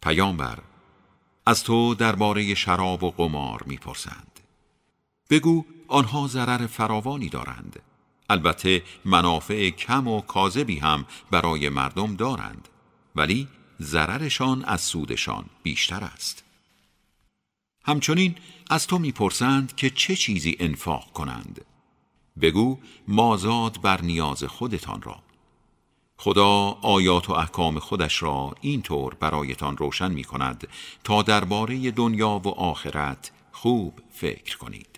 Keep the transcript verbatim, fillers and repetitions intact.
پیامبر، از تو درباره شراب و قمار می‌پرسند. بگو آنها ضرر فراوانی دارند، البته منافع کم و کاذبی هم برای مردم دارند، ولی ضررشان از سودشان بیشتر است. همچنین از تو می‌پرسند که چه چیزی انفاق کنند. بگو مازاد بر نیاز خودتان را. خدا آیات و احکام خودش را اینطور برایتان روشن می کند تا درباره دنیا و آخرت خوب فکر کنید.